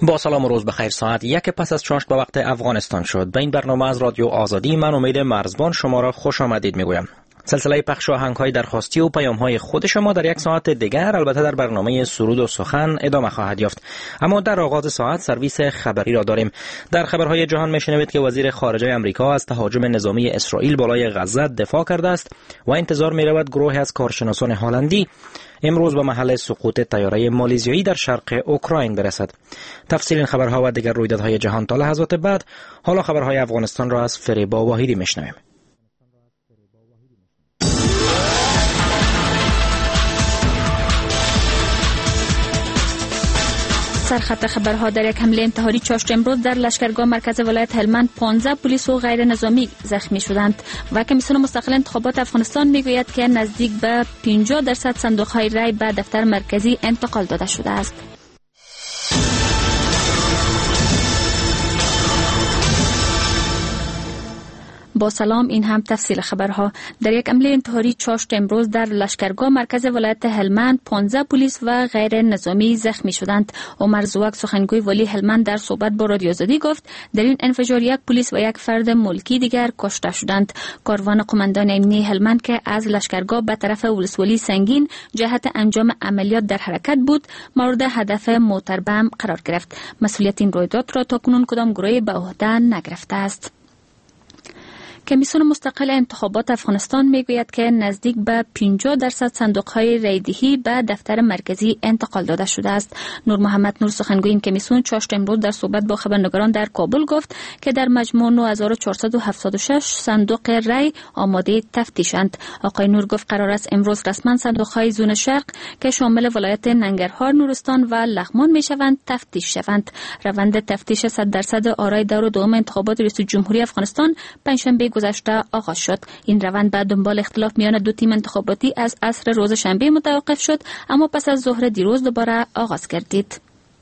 با سلام و روز بخیر. ساعت 1 پس از چاشت به وقت افغانستان شد. به این برنامه از رادیو آزادی من امید مرزبان شما را خوش آمدید میگویم. سلسله پخش آهنگ‌های درخواستی و پیام‌های خود شما در یک ساعت دیگر البته در برنامه سرود و سخن ادامه خواهد یافت. اما در آغاز ساعت سرویس خبری را داریم. در خبرهای جهان میشنوید که وزیر خارجه آمریکا از تهاجم نظامی اسرائیل بالای غزه دفاع کرده است و انتظار می‌رود گروهی از کارشناسان هلندی امروز به محل سقوط طیاره مالزیایی در شرق اوکراین برسد. تفصیل این خبرها و دیگر رویدادهای جهان تا لحظات بعد. حالا خبرهای افغانستان را از فریبا واحدی میشنویم. سرخط خبرها: در یک حمله انتحاری چاشت امروز در لشکرگاه مرکز ولایت هلمند 15 پلیس و غیر نظامی زخمی شدند و کمیسیون مستقل انتخابات افغانستان میگوید که نزدیک به 50% صندوق‌های رای به دفتر مرکزی انتقال داده شده است. با سلام، این هم تفصیل خبرها. در یک حمله انتحاری چاشت امروز در لشکرگاه مرکز ولایت هلمند 15 پلیس و غیر نظامی زخمی شدند. عمر زوک سخنگوی ولی هلمند در صحبت با رادیو آزادی گفت در این انفجار یک پلیس و یک فرد ملکی دیگر کشته شدند. کاروان قماندان امنیتی هلمند که از لشکرگاه به طرف ولسوالی سنگین جهت انجام عملیات در حرکت بود مورد هدف موتر بم قرار گرفت. مسئولیت این رویداد را تاکنون کدام گروهی به عهده نگرفته است. کمیسیون مستقل انتخابات افغانستان میگوید که نزدیک به 50% صندوق‌های رایدهی به دفتر مرکزی انتقال داده شده است. نور محمد نور سخنگوی این کمیسیون چاشت امروز در صحبت با خبرنگاران در کابل گفت که در مجموع 9476 صندوق رای آماده تفتیشند. آقای نور گفت قرار است امروز رسما صندوق‌های زون شرق که شامل ولایت ننگرهار، نورستان و لغمان میشوند تفتیش شوند. روند تفتیش 100% آرای دور دوم انتخابات ریاست جمهوری افغانستان پنجشنبه گذشته آغاز شد. این روند بعد دنبال اختلاف میان دو تیم انتخاباتی از عصر روز شنبه متوقف شد، اما پس از ظهر دیروز دوباره آغاز گردید.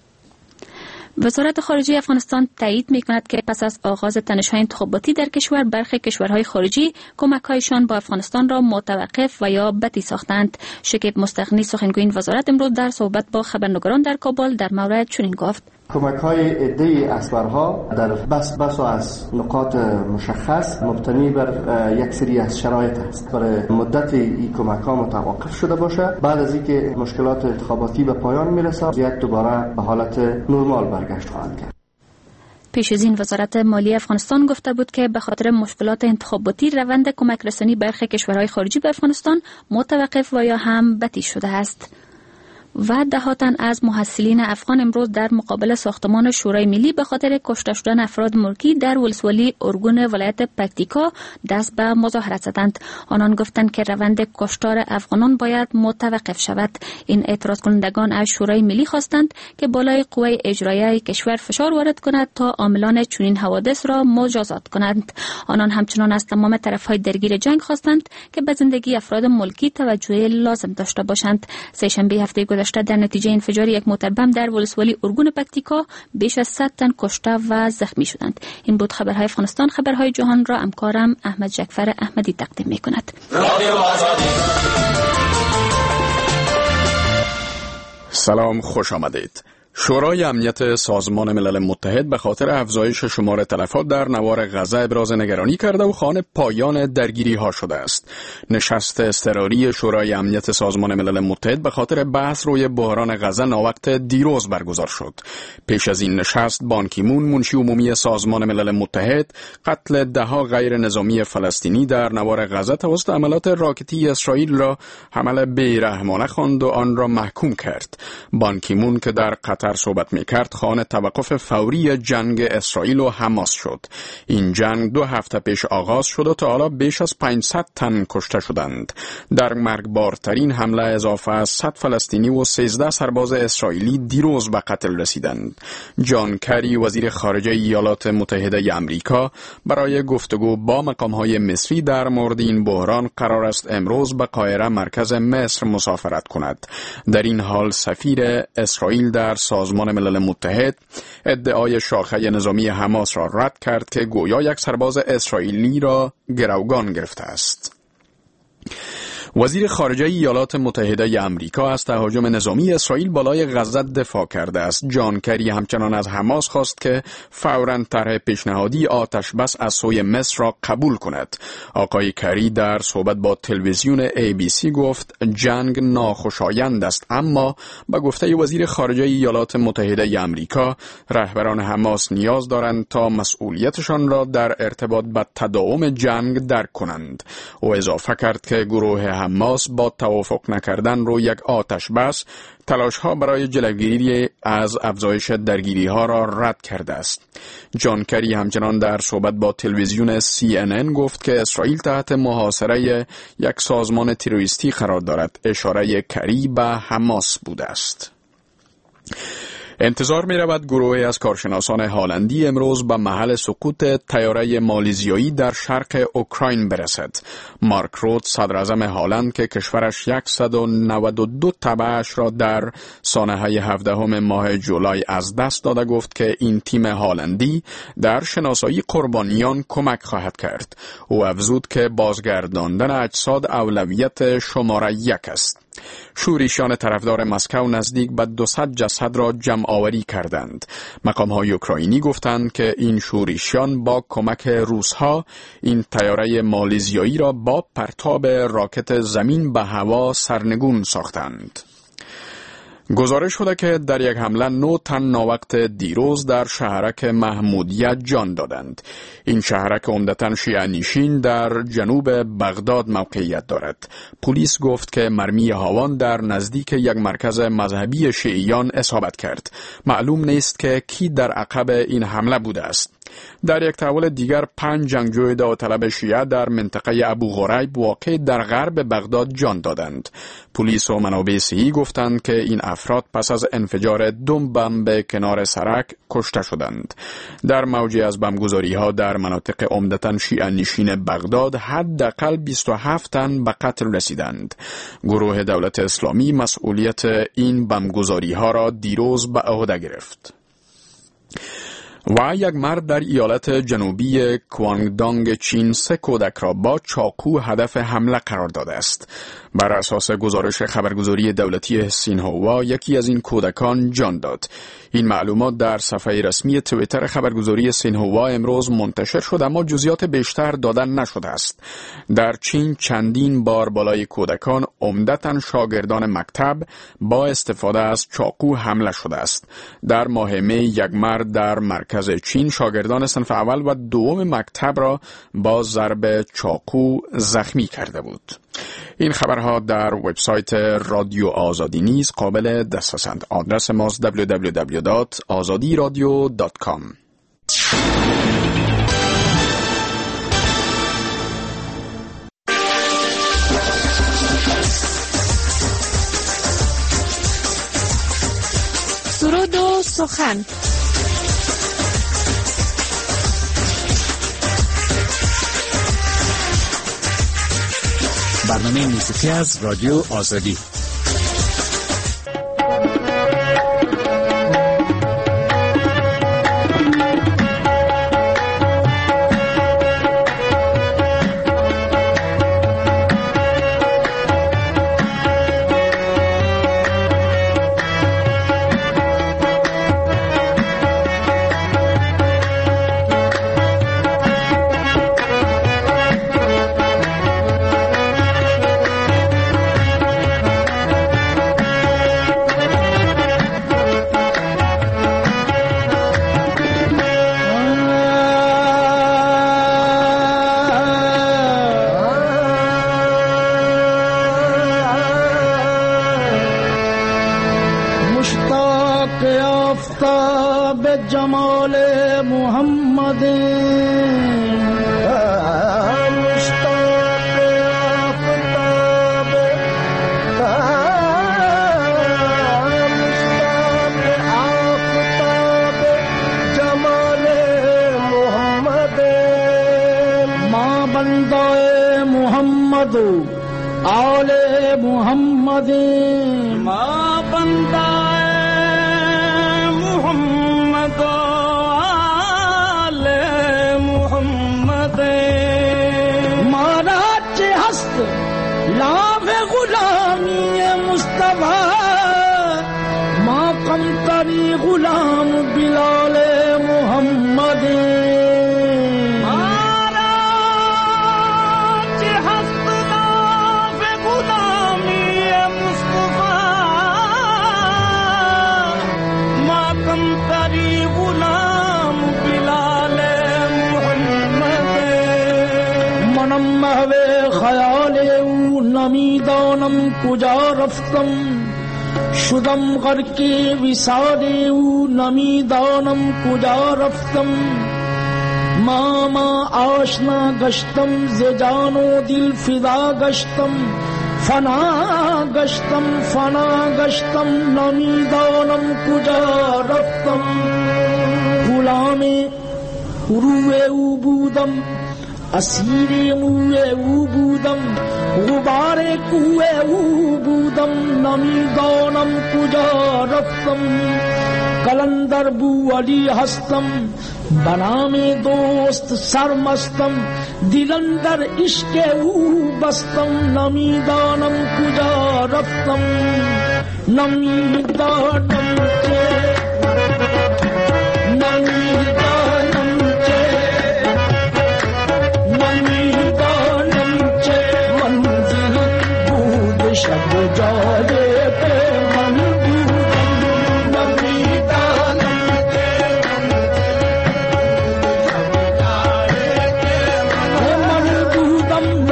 وزارت خارجه افغانستان تایید می‌کند که پس از آغاز تنش‌های انتخاباتی در کشور برخی کشورهای خارجی کمک‌هایشان با افغانستان را متوقف و یا بتی ساختند. شکیب مستغنی سخنگوی این وزارت امروز در صحبت با خبرنگاران در کابل در مورد چنین گفت: کمک‌های عده‌ای اسبرها در بس از نقاط مشخص مبتنی بر یک سری از شرایط است. برای مدت این کمک‌ها متوقف شده باشه، بعد از اینکه مشکلات انتخاباتی به پایان میرسه یک دوباره به حالت نرمال برگشت خواهد کرد. پیش از این وزارت مالی افغانستان گفته بود که به خاطر مشکلات انتخاباتی روند کمک رسانی برخی کشورهای خارجی به افغانستان متوقف و یا هم بتی شده است. و دهاتن از محصلین افغان امروز در مقابل ساختمان شورای ملی به خاطر کشته شدن افراد ملکی در ولسوالی ارگون ولایت پکتیکا دست به مظاهرت زدند. آنان گفتند که روند کشتار افغانان باید متوقف شود. این اعتراض کنندگان از شورای ملی خواستند که بالای قوه اجرایی کشور فشار وارد کند تا عاملان چنین حوادث را مجازات کنند. آنان همچنان از تمام طرف‌های درگیر جنگ خواستند که به زندگی افراد ملکی توجه لازم داشته باشند. سه‌شنبه هفته در نتیجه انفجار یک موتر بم در ولسوالی ارگون پکتیکا بیش از 100 تن کشته و زخمی شدند. این بود خبرهای افغانستان. خبرهای جهان را همکارم احمد جعفر احمدی تقدیم می‌کند. سلام، خوش آمدید. شورای امنیت سازمان ملل متحد به خاطر افزایش شمار تلفات در نوار غزه ابراز نگرانی کرده و خواهان پایان درگیری ها شده است. نشست اضطراری شورای امنیت سازمان ملل متحد به خاطر بحث روی بحران غزه ناوقت دیروز برگزار شد. پیش از این نشست بان کی مون منشی عمومی سازمان ملل متحد قتل دهها غیر نظامی فلسطینی در نوار غزه توسط حملات راکتی اسرائیل را حمله بی‌رحمانه خواند و آن را محکوم کرد. بان کی مون که در قطر صحبت می‌کرد خواهان توقف فوری جنگ اسرائیل و حماس شد. این جنگ 2 هفته پیش آغاز شد و تا حالا بیش از 500 تن کشته شدند. در مرگبارترین حمله اضافه از 100 فلسطینی و 13 سرباز اسرائیلی دیروز به قتل رسیدند. جان کری وزیر خارجه ایالات متحده آمریکا برای گفتگو با مقام‌های مصری در مورد این بحران قرار است امروز به قاهره مرکز مصر مسافرت کند. در این حال سفیر اسرائیل در سازمان ملل متحد ادعای شاخه نظامی حماس را رد کرد که گویا یک سرباز اسرائیلی را گروگان گرفته است. وزیر خارجه ایالات متحده آمریکا از تهاجم نظامی اسرائیل بالای غزه دفاع کرده است. جان کری همچنان از حماس خواست که فوراً طرح پیشنهادی آتش بس از سوی مصر را قبول کند. آقای کری در صحبت با تلویزیون ABC گفت جنگ ناخوشایند است، اما با گفته وزیر خارجه ایالات متحده آمریکا رهبران حماس نیاز دارند تا مسئولیتشان را در ارتباط با تداوم جنگ درک کنند. او اضافه کرد که گروه حماس با توافق نکردن روی یک آتش بس تلاش‌ها برای جلوگیری از افزایش درگیری‌ها را رد کرده است. جان کری همچنان در صحبت با تلویزیون CNN گفت که اسرائیل تحت محاصره یک سازمان تروریستی قرار دارد. اشاره کری به حماس بوده است. انتظار می رود گروهی از کارشناسان هلندی امروز به محل سقوط طیاره مالزیایی در شرق اوکراین برسد. مارک روت، صدر اعظم هلند که کشورش 192 تبعش را در سانحه 17 ماه جولای از دست داده، گفت که این تیم هلندی در شناسایی قربانیان کمک خواهد کرد. او افزود که بازگرداندن اجساد اولویت شماره 1 است. شورشیان طرفدار مسکو نزدیک به 200 جسد را جمع آوری کردند. مقام‌های اوکراینی گفتند که این شورشیان با کمک روس‌ها این طیاره مالزیایی را با پرتاب راکت زمین به هوا سرنگون ساختند. گزارش شده که در یک حمله 9 تن ناوقت دیروز در شهرک محمودیه جان دادند. این شهرک عمدتاً شیعه نشین در جنوب بغداد موقعیت دارد. پلیس گفت که مرمی هاوان در نزدیک یک مرکز مذهبی شیعیان اصابت کرد. معلوم نیست که کی در عقب این حمله بوده است. در یک تحول دیگر 5 جنگجوی داوطلب شیعه در منطقه ابو غریب واقع در غرب بغداد جان دادند. پلیس و منابع صحی گفتند که این افراد پس از انفجار 2 بمب به کنار سرک کشته شدند. در موجی از بمبگذاری‌ها در مناطق عمدتاً شیعه نشین بغداد حداقل 27 تن به قتل رسیدند. گروه دولت اسلامی مسئولیت این بمبگذاری‌ها را دیروز به عهده گرفت. و یک مرد در ایالت جنوبی کوانگدانگ چین 3 کودک را با چاقو هدف حمله قرار داده است. بر اساس گزارش خبرگزاری دولتی سینهوا یکی از این کودکان جان داد. این معلومات در صفحه رسمی توییتر خبرگزاری سینهوا امروز منتشر شد، اما جزئیات بیشتر دادن نشده است. در چین چندین بار بالای کودکان عمدتاً شاگردان مکتب با استفاده از چاقو حمله شده است. در ماه می یک مرد در مرکز چین شاگردان صنف اول و دوم مکتب را با ضرب چاقو زخمی کرده بود. این خبرها در وبسایت رادیو آزادی نیز قابل دسترسند. آدرس ماست www.azadiradio.com. سرود و سخن. برنامه موسیقی از رادیو آزادی. جمال محمد مشتاق آفتاب جمال محمد ما بندائے محمد آل محمد ما بندائے محمد مارا چه هست لاغ کمتری غلام بلال محمد خیال او نمیدانم کجا رفتم شدم غرق وصال او نمیدانم کجا رفتم ما آشنا گشتم ز جان و دل فدا گشتم فنا گشتم نمیدانم کجا رفتم غلام روح او بودم اسیر موی او بودم غبار کوه او بودم نمیدانم کجا رفتم کلندر بو علی هستم بنام دوست سرمستم دلندر عشق او بستم نمیدانم کجا رفتم نمیدانم شب جاده به من بودم نمیدانم من بودم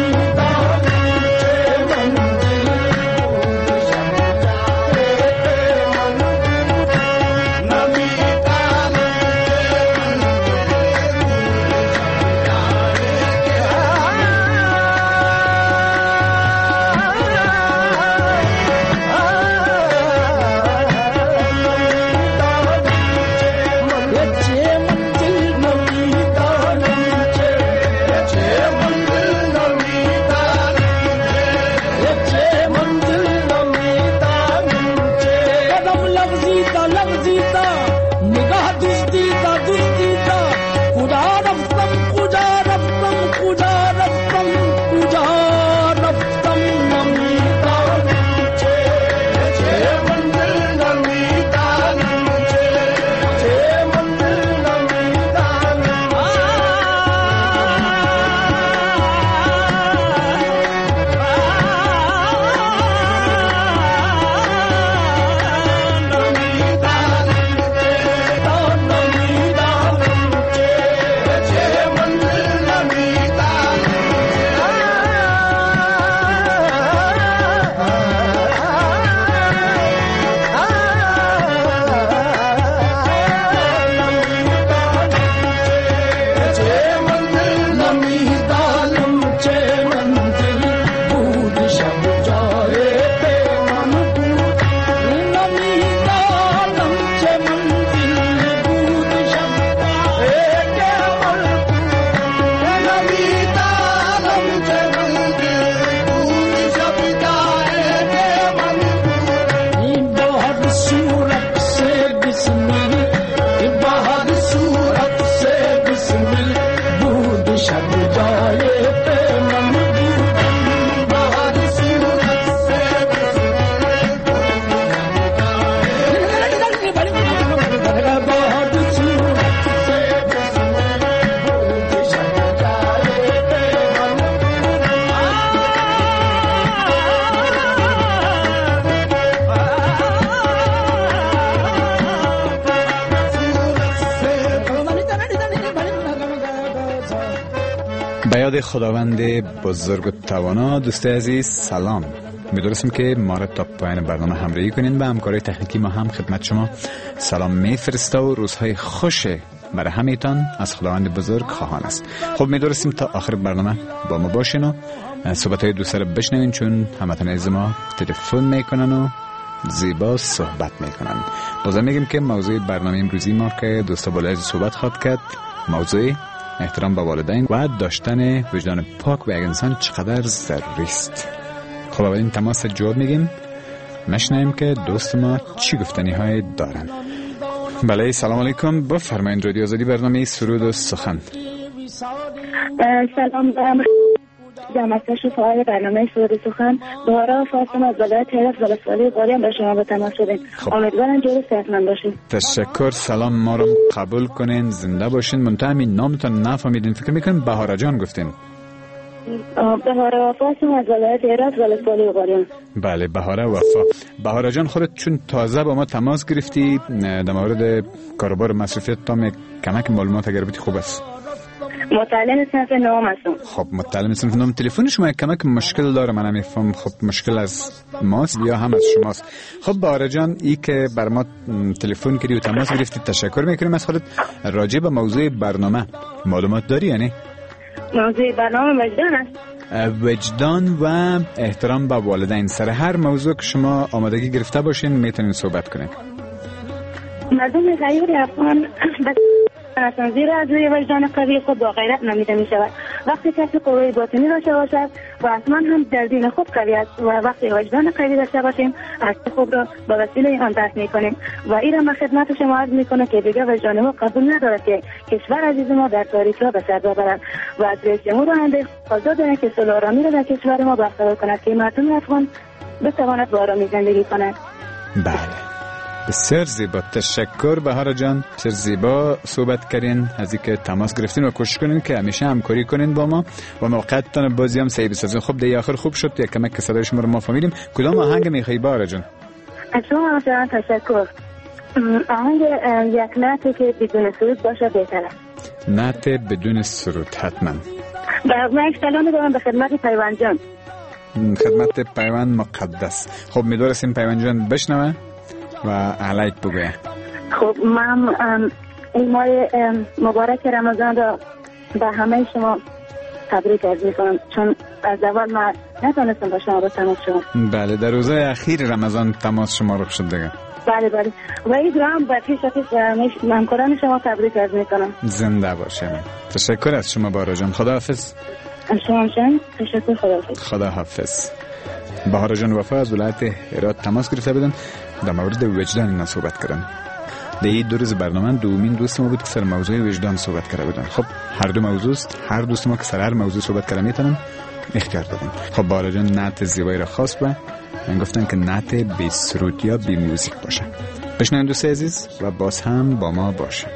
به یاد خداوند بزرگ و توانا. دوستای عزیز سلام، می‌دونستم که ما را تا پایان برنامه همراهی کنین. به همکارای تکنیکی ما هم خدمت شما سلام میفرسته و روزهای خوش برای همه‌تان از خداوند بزرگ خواهان است. خب می‌دونستم تا آخر برنامه با ما باشین و صحبت‌های دوستا رو بشنوین، چون همتون از ما تلفن میکنن و زیبا صحبت میکنن. بازم میگم که موضوع برنامه امروزی ما که دوستا بالای صحبت خواهد کرد موضوع احترام به والدین و داشتن وجدان پاک به یک انسان چقدر ضروری است. خب اولین تماس جواب میگیم، مشنیم که دوست ما چی گفتنی های دارن. بله سلام علیکم، بفرمایید. رادیو آزادی برنامه سرود و سخن. سلام جمعتش و فعال برنامه سود سخن بهارا فاطمه از ولایت هرات ولسوالی قاریان به شما به تماس شدیم. امیدوارم جور صحتمند باشین. تشکر. سلام ما رو قبول کنین، زنده باشین. منتها همین نامتون نفهمیدین، فکر میکنم بهارا جان گفتین. بهارا فاطمه از ولایت هرات ولسوالی قاریان. بله بهارا وفا. بهارا جان خودت چون تازه با ما تماس گرفتی در مورد کاروبار مصرفیت تام کمک معلومات اگر بودی خوب است. متعلم صنف نهم هستم. خب متعلم صنف نهم. تلفن شما کمک مشکل داره، من نمیفهم. خب مشکل از ماست یا هم از شماست؟ خب بهارا جان ای که بر ما تلفن کردی و تماس گرفتی تشکر میکنیم از خودت. راجع به موضوع برنامه معلومات داری یعنی؟ موضوع برنامه وجدان است. وجدان و احترام به والدین. سر هر موضوع که شما آمادگی گرفته باشین میتونین صحبت کنین. مردم غیر افغان اصلا زیرا از روی وجدان قوی خود با غیرت نامیده می شود. وقتی کسی قوی باطنی داشته باشد و اصلا هم در دین خود قوی است و وقتی وجدان قوی داشته باشیم عکس خود را با وسیله آن درک می کنیم و این را من خدمت شما عرض می کنم که دیگر وجدان ما قبول ندارد که کشور عزیز ما در تاریکی ها به سر ببرد و از رئیس جمهور آینده خواهش دارم که صلح و آرامی را در کشور ما برقرار کند که مردم افغان بتواند با آرامی زندگی کند. بله بسیار زیبا. تشکر بهارا جان، چه زیبا صحبت کردین. از اینکه تماس گرفتین و کوشش کنین که همیشه همکاری کنین با ما و موقعتون بازی هم سعی بسازین. خب دیگه آخر خوب شد، یک کمک صدای شما رو ما فهمیدیم. کدام آهنگ میخوای بهارا جان؟ از شما مثلا تشکر. آهنگ یک نعتی که بدون سرود باشه بهتره. نعت بدون سرود حتما. من یک سلام دارم به خدمت پیوند جان. خدمت پیوند مقدس. خب می‌دارسیم پیوند جان بشنوه و علیک بگویه. خب من این ماه مبارک رمضان را به همه شما تبریک عرض می‌کنم، چون از اول من نتونستم با شما تماس شدم. بله در روزهای اخیر رمضان تماس شما رخ شد دیگه. بله و این هم به پیش همکاران شما تبریک عرض می‌کنم. زنده باشه. تشکر از شما بهارا جان. خداحافظ. شما جان تشکر. خداحافظ. بهارا جان وفا از ولایت هرات تماس گرفته بودن، در مورد وجدان اینا صحبت کردن. در این دو روز برنامه دومین دوست ما بود که سر موضوع وجدان صحبت کرده بودن. خب هر دو موضوع است، هر دوست ما که سر هر موضوع صحبت کرده میتونن اختیار دادن. خب بهارا جان نعت زیبایی را خواست و من گفتن که نعت بی سرود یا بی موزیک باشه. بشنوین دوست عزیز و باز هم با ما باشه.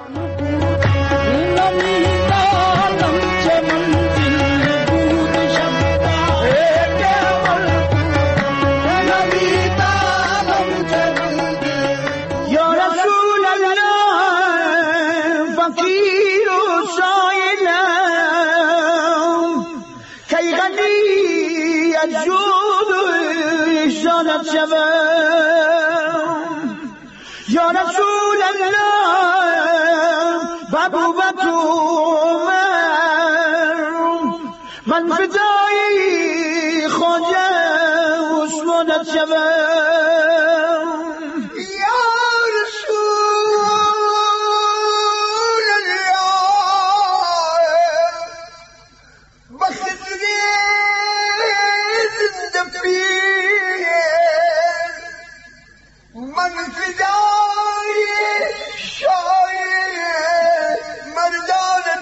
یا رسول الله بابوبت من فدای خواجه عثمانت شوم. یا رسول الله بخدری زنده من فدای شاید مردانت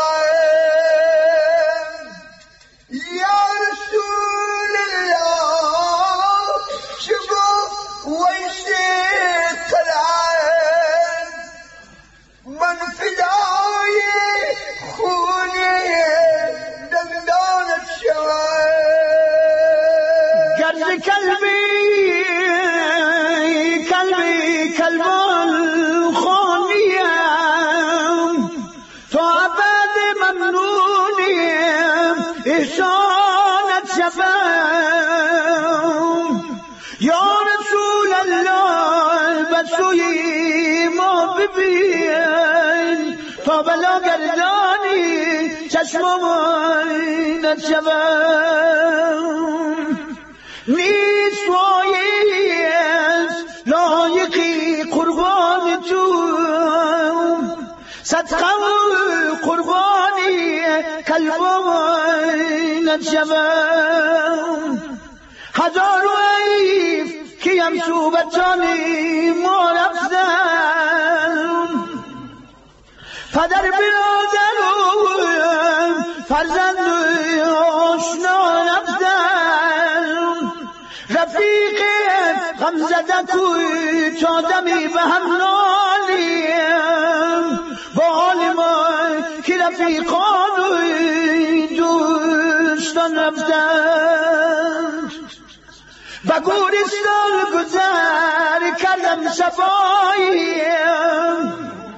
شاید. یا رسول الله شبو ویس قلعه من فدای خونی دندانت شاید. گرز کلبی کلبان خانیم تو عبد ممنونیم احسانت شفم. یا رسول الله بسوی ما ببین تا بلا گردانی چشمانت شفم. نیست وایست لایقی قربان تو صدقم قربانی قلبانت شوم. هزار ویف کیم صوبتانی ما رفتم پدر برادر فرزند آشنا رفتن رفیق غم زده کوی تا دمی به هم نالیم با حال ما که رفیقان و دوستان رفتن و گورستان گذر کردم صفاییم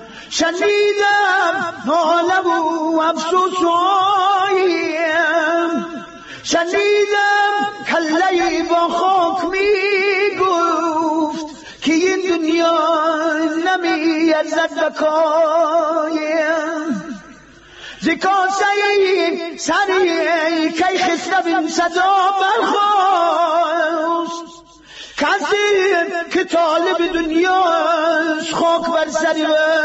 شنیدم حاله و افسوس هاییم شنیدم کله‌ای با خاک می گفت که این دنیا نمی ارزد بکایم زکاسه سری کی خسرو صدا برخواست کسی که طالب دنیاست خاک بر سر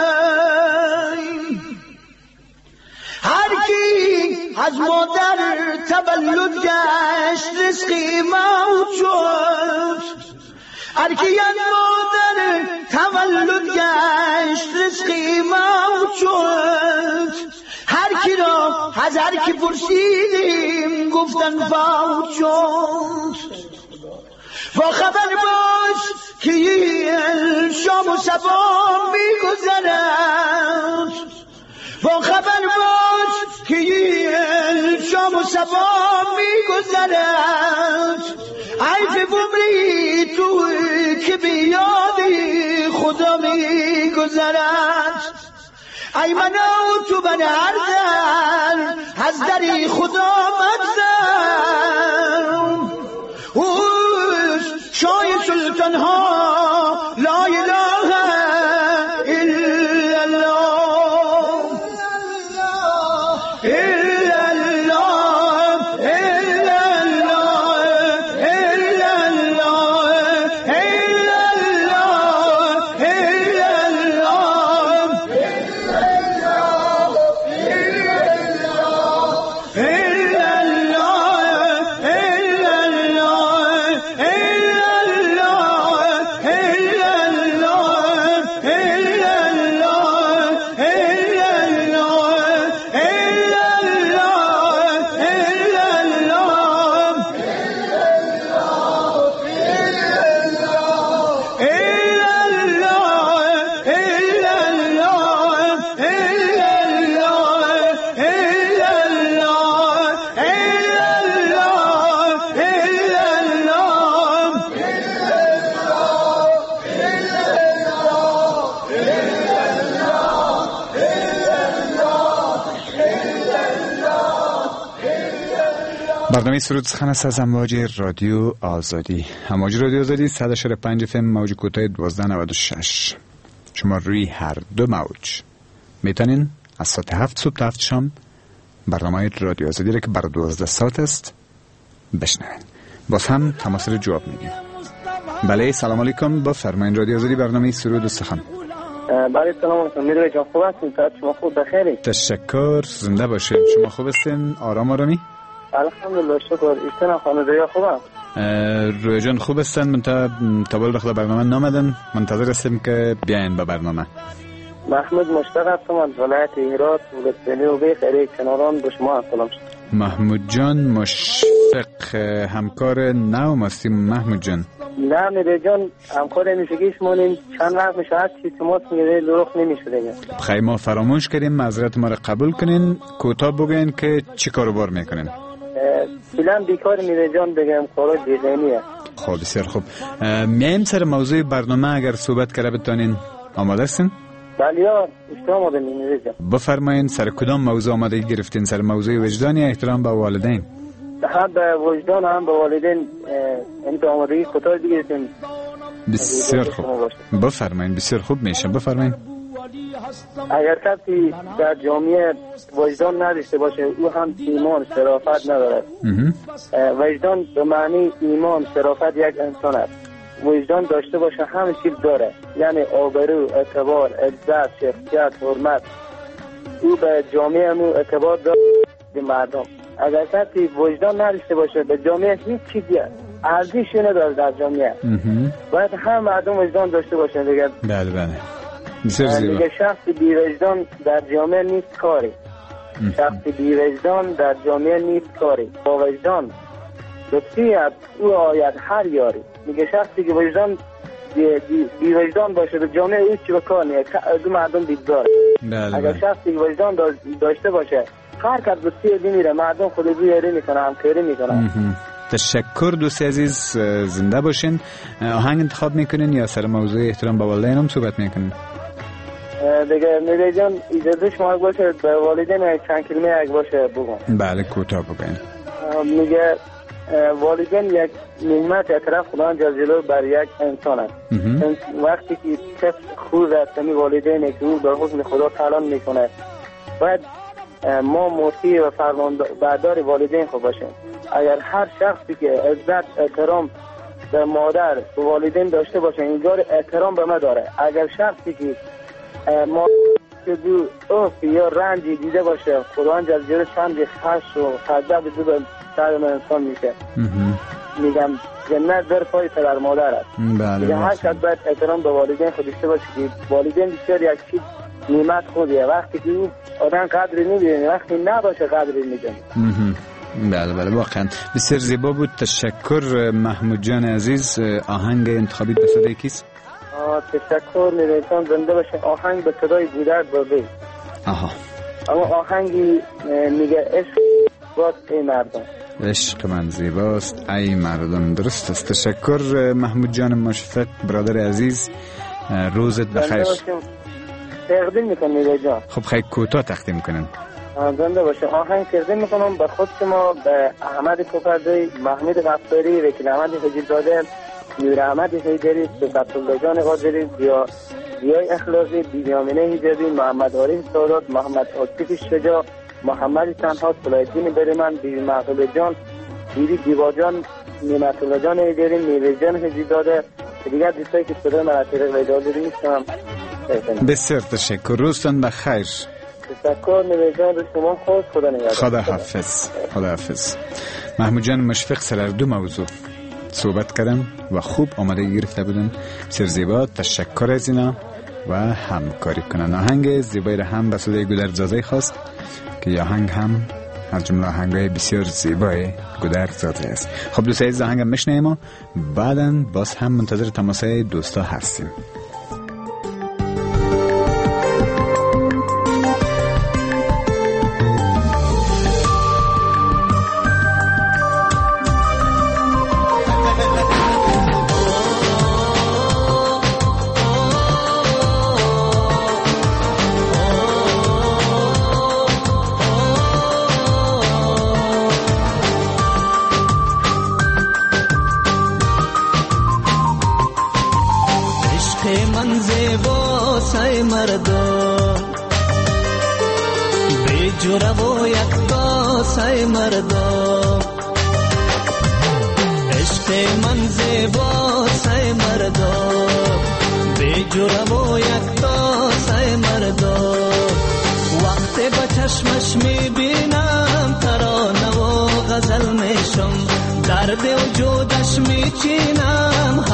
وی هر کی از مادر تولد گشت رزقی موت شد هر کی از مادر تولد گشت رزقی موت شد هر کی را از هر کی پرسیدیم گفتن فوت شد با خبر باش که شام و صبا میگذرد با خبر باش که شام و صبا میگذرد عیب بمری تو که بیادی خدا میگذرد ای من و تو بن هر در از دری خدا مگذر شای سلطان ها لا اله الا الله الا الله الا الله الا الله الا الله الا الله برنامه سرود سخن است از امواج رادیو آزادی. امواج رادیو آزادی 104.5 FM موج کوتاه 1296. شما روی هر دو موج میتونین از ساعت 7 صبح تا 7 شام برنامه رادیو آزادی را که بر 12 ساعت است بشنوین. باز هم تماس رو جواب میدیم. بله سلام علیکم، با فرمایین رادیو آزادی برنامه سرود سخن. بله سلام علیکم، میروی جان خوب هستین؟ شما خوب بخیری؟ تشکر، زنده باشین. شما خوب هستین؟ آرام آرامی؟ الحمدلله شکر. ایشتن خانواده خوبم؟ روی جان خوب هستن. من تا بال وقت برنامه نامدن، منتظر هستیم که بیاین به برنامه. محمود مشتاق هستم از ولایت هرات ولسوالی و بخیری کناران به شما سلام. محمود جان مشفق همکار نو هستیم. محمود جان نه میره جان همکار میشگیش مونیم چند وقت میشه هست چی تماس میره لروخ نمیشه دیگه. خیلی ما فراموش کردیم، معذرت ما را قبول کنین. کوتاه بگین که چی کاروبار میکنین؟ فعلا بیکار میره جان بگم کارا دیزاینیه. خب بسیار خوب. میایم سر موضوع برنامه اگر صحبت کرده بتونین. آماده هستین؟ بله یا اشترا آماده میره جان. بفرمایین سر کدام موضوع آماده گرفتین؟ سر موضوع وجدان یا احترام به والدین؟ هم به وجدان هم به والدین این آمادگی کوتاه بگیریم. بسیار خوب بفرمایین. بسیار خوب میشه بفرمایین. اگر کسی در جامعه وجدان نداشته باشه او هم ایمان شرافت ندارد. وجدان به معنی ایمان شرافت یک انسان است. وجدان داشته باشه همه چیز داره، یعنی آبرو، اعتبار، عزت، شخصیت، حرمت. او به جامعه مو اعتبار داره به مردم. اگر کسی وجدان نداشته باشه به جامعه هیچ چیزی ارزشی نداره در جامعه. باید هم مردم وجدان داشته باشه دیگه. بله بله بسیار زیبا. دیگه شخص بی وجدان در جامعه نیست کاری. شخص بی وجدان در جامعه نیست کاری. با وجدان دوستی او آید هر یاری. میگه شخصی که وجدان بی وجدان باشه به جامعه هیچ چی بکار نیست. دو مردم دیدار. اگر شخصی که وجدان داشته باشه هر کس دوستی میره، مردم خود بیاری میکنه، همکاری میکنه. تشکر دوستی عزیز، زنده باشین. آهنگ انتخاب میکنین یا سر موضوع احترام به والدین هم صحبت میکنین؟ دیگه میره جان اجازه شما باشه به والدین چند کلمه یک باشه بگم. بله کوتاه بگین. میگه والدین یک نعمت اطراف خدا جل بر یک انسان است. وقتی که کس خود است می والدین که او به حکم خدا تعلیم میکنه، باید ما مطیع و فرمانبردار والدین خود باشیم. اگر هر شخصی که عزت احترام به مادر و والدین داشته باشه اینجور احترام به ما داره. اگر شخصی که ما دو اوف یا رنجی دیده باشه خدا جل جلاله چند خش و غضب دو به سر انسان میشه. میگم جنت در پای پدر مادر است. بله. هر کس باید احترام به والدین خود داشته باشه که والدین بسیار یک چیز نعمت خودیه. وقتی که آدم قدری نمیدونه، وقتی نباشه قدری میدونه. بله واقعا بسیار زیبا بود. تشکر محمود جان عزیز. آهنگ انتخابی به صدای کیست؟ تشکر نیرانتان زنده باشه. آهنگ به صدای گودرد بابی. اما آهنگی میگه عشق باست ای مردم. عشق من زیباست ای مردم. درست است. تشکر محمود جان مشفق برادر عزیز. روزت بخیر. تقدیم میکنم نیره جان. خب خیلی کوتاه تقدیم کنن. زنده باشه. آهنگ تقدیم میکنم به خود شما، به احمد کوپردوی، محمود غفاری، وکیل احمد حجیزاده، نور احمد حیدری، عبدالله جان قادری، ضیای اخلاقی، بی‌نیامینه حجابی، محمد عارف سادات، محمد عاطف شجاع، محمد تنها، صلاح‌الدین بریمن، بیبی معقوله جان، بیبی دیوا جان، نعمت الله جان حیدری، میوه جان حجیزاده، دیگر دوستایی که صدای من از طریق ویدیو دیده میشنم. بسیار تشکر. روزتان بخیر. تشکر نیوه جان. روز شما خوش. خدا نگهدار. خدا حافظ. خدا حافظ. محمود جان مشفق سر دو موضوع صحبت کردن و خوب آماده گرفته بودن. بسیار زیبا. تشکر از اینا و همکاری کنن. آهنگ زیبایی را هم به صدای گودرزاده خواست که آهنگ هم از جمله آهنگای بسیار زیبای گودرزاده است. خب دوستان عزیز آهنگ میشنویم و بعداً باز هم منتظر تماسای دوستا هستیم.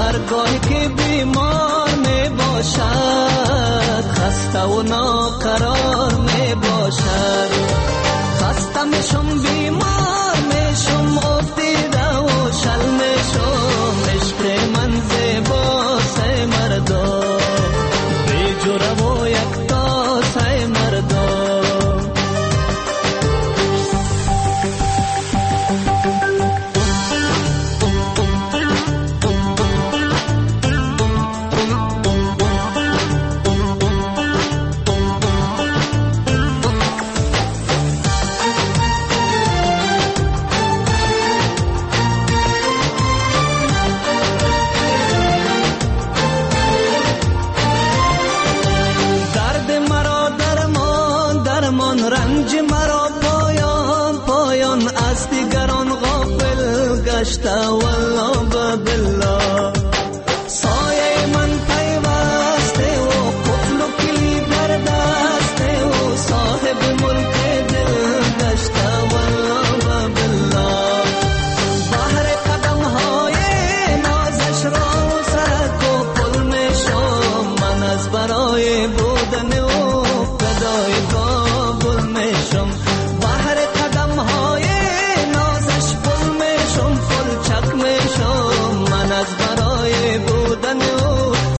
و ناقرار